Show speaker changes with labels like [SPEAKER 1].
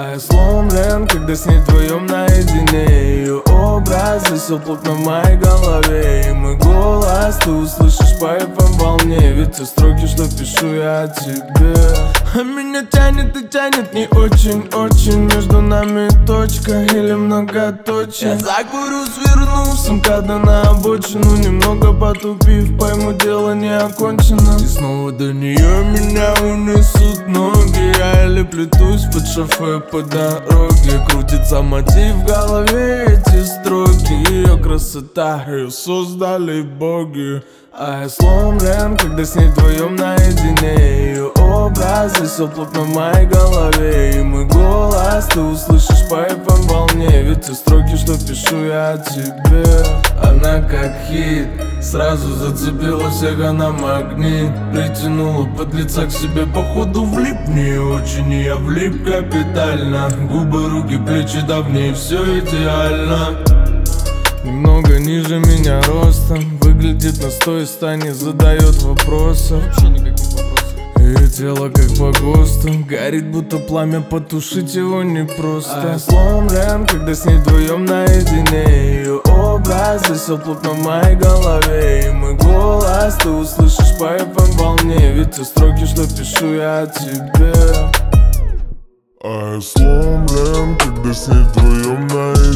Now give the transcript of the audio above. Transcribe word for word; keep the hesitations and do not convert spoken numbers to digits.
[SPEAKER 1] А я сломлен, когда с ней вдвоем наедине. Ее образ засел плотно в моей голове. И мой голос ты услышишь по эф эм волне. Ведь те строки, что пишу я о тебе. А меня тянет и тянет не очень-очень. Между нами точка или многоточие. Я закурю, свернув с МКАДа на обочину. Немного потупив, пойму, дело не окончено. И снова до нее меня унесут ноги. Я еле плетусь под шофе по дороге. Крутится мотив в голове, эти строки. Ее красота, ее создали боги. А я сломлен, когда с ней вдвоем наедине. Ее образ засел плотно в моей голове. И мой голос ты услышишь по эф эм волне. Ведь те строки, что пишу я о тебе. Она как хит, сразу зацепила всех, она магнит. Притянула подлеца к себе, походу влип в нее очень. И я влип капитально. Губы, руки, плечи, да в ней все идеально. Немного ниже меня ростом, выглядит на сто из ста, не задает вопросов. Вообще никаких вопросов. Ее тело как по ГОСТу, горит будто пламя, потушить его непросто. А я сломлен, когда с ней вдвоем наедине. Ее образ засел плотно в моей голове. И мой голос ты услышишь по эф эм волне. Ведь те строки, что пишу я о тебе.
[SPEAKER 2] А я сломлен, когда с ней вдвоем наедине.